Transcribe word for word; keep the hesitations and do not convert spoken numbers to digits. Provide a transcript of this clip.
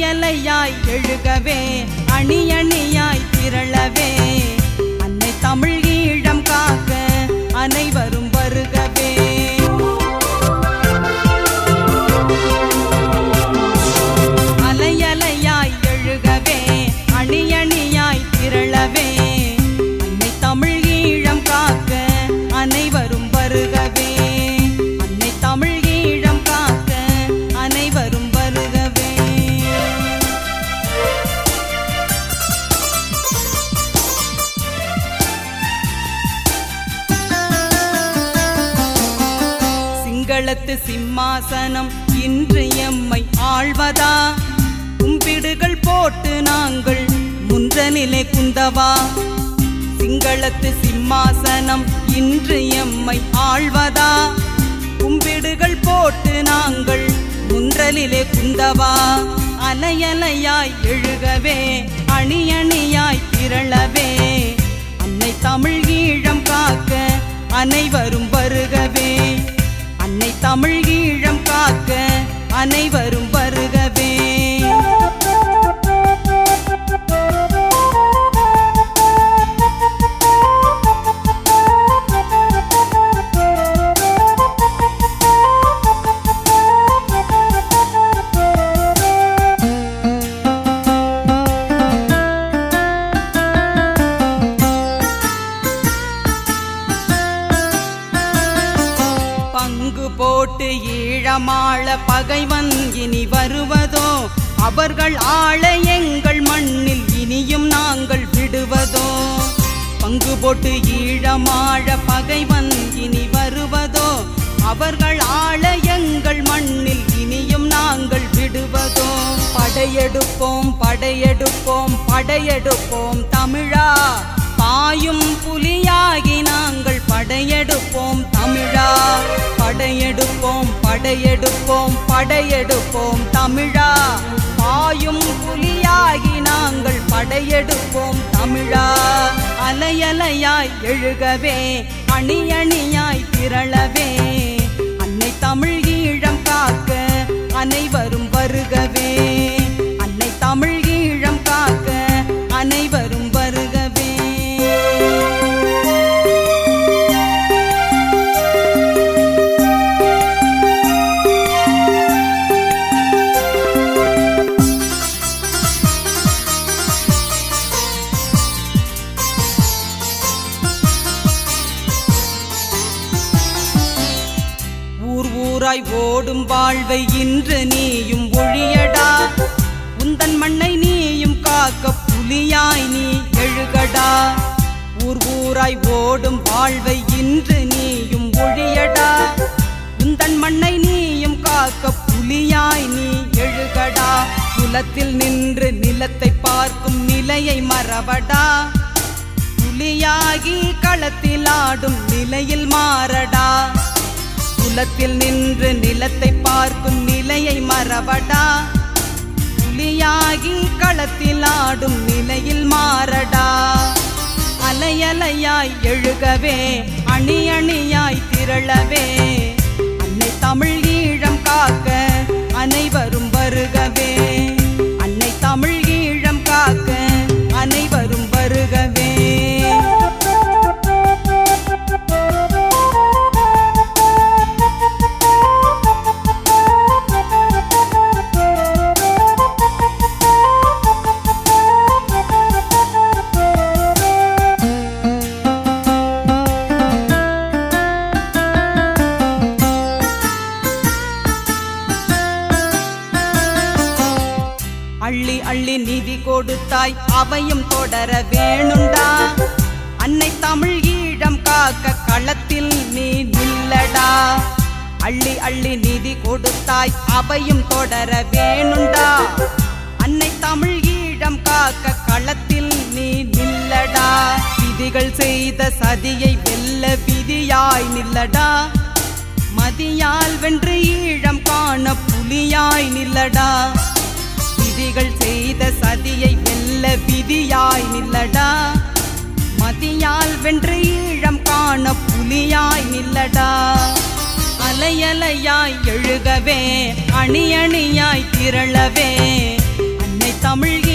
அலையலையாய் எழுகவே அணி அணியாய் திரளவே அன்னை தமிழ் ஈழம் காக்க அனைவரும் வருகவே. அலையலையாய் எழுகவே அணி அணியாய் திரளவே அன்னை தமிழ் ஈழம் காக்க அனைவரும் வருகவே. அன்னை தமிழ் ஈழம் காக்க அனைவரும் வருகவே. சிங்களத்து சிம்மாசனம் இன்று எம்மை ஆழ்வதா? கும்பிடுகள் போட்டு நாங்கள் முன்றனிலே குந்தவா? சிங்களத்து சிம்மாசனம் இன்று எம்மை ஆழ்வதா? கும்பிடுகள் போட்டு நாங்கள் முன்றலிலே குந்தவா? அலையலையாய் எழுகவே அணி அணியாய் திரளவே அன்னை தமிழ் ஈழம் காக்க அனைவரும் வருகவே. அன்னை தமிழ் ஈழம் காக்க அனைவரும் வருகவே. பங்கு போட்டு ஈழமாள பகைவன் இனி வருவதோ? அவர்கள் ஆள எங்கள் மண்ணில் இனியும் நாங்கள் விடுவதோ? பங்கு போட்டு ஈழமாள பகைவன் இனி வருவதோ? அவர்கள் ஆள எங்கள் மண்ணில் இனியும் நாங்கள் விடுவதோ? படையெடுப்போம் படையெடுப்போம் படையெடுப்போம் தமிழா, பாயும் புலியாகி நாங்கள் படையெடுப்போம் தமிழா. படையெடுப்போம் படையெடுப்போம் படையெடுப்போம் தமிழா, பாயும் புலியாகி நாங்கள் படையெடுப்போம் தமிழா. அலையலையாய் எழுகவே அணி அணியாய் திரளவே அன்னை தமிழ் ஈழம் காக்க அனைவரும் வருகவே. அன்னை தமிழ் ஈழம் காக்க அனைவரும் வருகவே. ஊர் ஊராய் ஓடும் வாழ்வை இன்று நீயும் ஒழியடா. உந்தன் மண்ணை நீயும் காக்க புலியாய் நீ எழுகடா. ஊர் ஊராய் ஓடும் வாழ்வை இன்று நீயும் ஒழியடா. உந்தன் மண்ணை நீயும் காக்க புலியாய் நீ எழுகடா. குலத்தில் நின்று நிலத்தை பார்க்கும் நிலையை மறவடா. புலியாகி களத்தில் ஆடும் நிலையில் மாறடா. குலத்தில் நின்று நிலத்தை பார்க்கும் நிலையை மறவடா. புலியாகி களத்தில் ஆடும் நிலையில் மாறடா. அலையலையாய் எழுகவே அணி அணியாய் திரளவே அன்னை தமிழ் ஈழம் காக்க அனைவரும் வருகவே. அன்னை தமிழ் ஈழம் காக்க அனைவரும் வருகவே. அள்ளி அள்ளி நிதி கொடுத்தாய் அவையும் தொடர வேணுண்டா. அன்னை தமிழ் ஈழம் காக்க களத்தில் நீ நில்லடா. அள்ளி அள்ளி நிதி கொடுத்தாய் அவையும் தொடர வேணுண்டா. அன்னை தமிழ் ஈழம் காக்க களத்தில் நீ நில்லடா. விதிகள் செய்த சதியை வெல்ல விதியாய் நில்லடா. மதியால் வென்று ஈழம் காண புலியாய் நில்லடா. விதிகள் செய்த சதியை வெல்ல விதியாய் நில்லடா. மதியால் வென்று ஈழம் காண புலியாய் நில்லடா. அலையலையாய் எழுகவே அணி அணியாய் திரளவே தமிழ்